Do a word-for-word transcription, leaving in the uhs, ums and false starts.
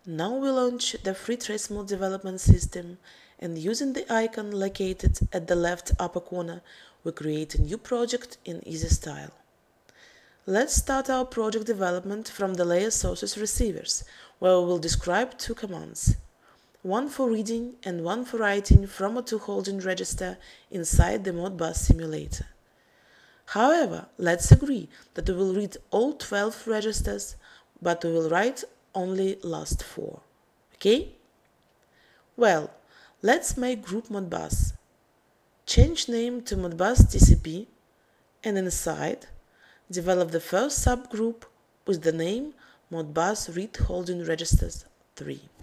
Now we launch the free trace mode development system, and using the icon located at the left upper corner, we create a new project in easy style. Let's start our project development from the layer sources receivers, where we will describe two commands, one for reading and one for writing from a two holding register inside the Modbus simulator. However, let's agree that we will read all twelve registers, but we will write only last four. Okay? Well, let's make group Modbus. Change name to Modbus T C P, and inside, develop the first subgroup with the name Modbus Read Holding Registers three.